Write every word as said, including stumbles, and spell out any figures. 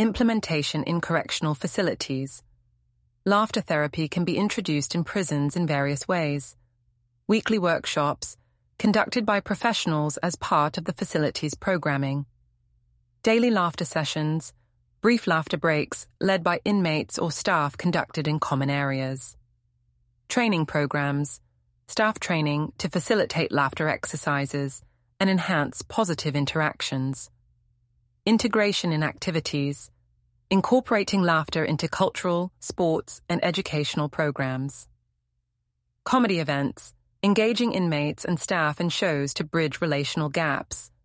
Implementation in correctional facilities. Laughter therapy can be introduced in prisons in various ways. Weekly workshops, conducted by professionals as part of the facility's programming. Daily laughter sessions, brief laughter breaks led by inmates or staff conducted in common areas. Training programs, staff training to facilitate laughter exercises and enhance positive interactions. Integration in activities, incorporating laughter into cultural, sports, and educational programs. Comedy events, engaging inmates and staff in shows to bridge relational gaps.